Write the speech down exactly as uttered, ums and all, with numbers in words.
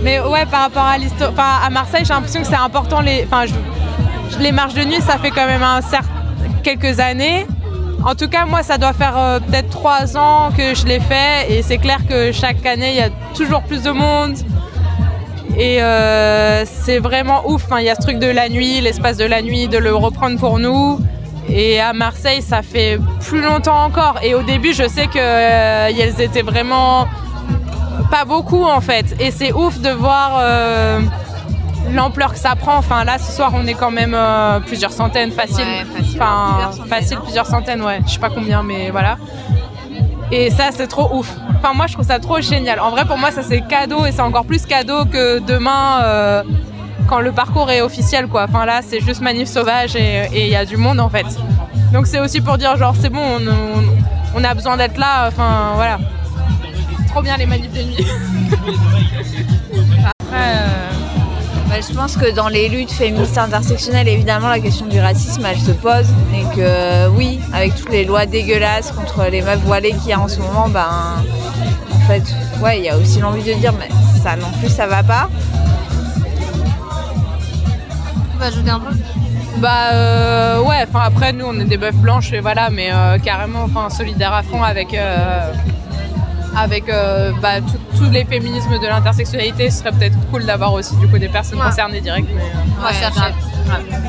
Mais ouais, par rapport à l'histoire, enfin à Marseille, j'ai l'impression que c'est important les, enfin je... les marches de nuit, ça fait quand même un certain quelques années. En tout cas, moi, ça doit faire euh, peut-être trois ans que je l'ai fait, et c'est clair que chaque année, il y a toujours plus de monde. Et euh, c'est vraiment ouf. Enfin, il y a ce truc de la nuit, l'espace de la nuit, de le reprendre pour nous. Et à Marseille, ça fait plus longtemps encore. Et au début, je sais qu'elles euh, étaient vraiment pas beaucoup, en fait. Et c'est ouf de voir euh, l'ampleur que ça prend. Enfin, là, ce soir, on est quand même euh, plusieurs centaines, facile. Ouais, facile, enfin, plusieurs centaines, facile, hein. plusieurs centaines, ouais. Je sais pas combien, mais voilà. Et ça, c'est trop ouf. Enfin, moi, je trouve ça trop génial. En vrai, pour moi, ça, c'est cadeau, et c'est encore plus cadeau que demain, euh, quand le parcours est officiel, quoi. Enfin, là, c'est juste manif sauvage, et il y a du monde, en fait. Donc, c'est aussi pour dire, genre, c'est bon, on, on, on a besoin d'être là. Enfin, voilà. Trop bien, les manifs de nuit. Après, euh, bah, je pense que dans les luttes féministes intersectionnelles, évidemment, la question du racisme, elle se pose. Et que, euh, oui, avec toutes les lois dégueulasses contre les meufs voilées qu'il y a en ce moment, ben, en fait, ouais, il y a aussi l'envie de dire, mais ça non plus, ça va pas. Tu vas ajouter un peu ? Bah euh, ouais, enfin après nous on est des meufs blanches et voilà, mais euh, carrément enfin solidaires à fond avec euh, avec euh, bah, tous les féminismes de l'intersectionnalité. Ce serait peut-être cool d'avoir aussi du coup des personnes ouais. concernées directes. Mais, euh... Ouais, ça va.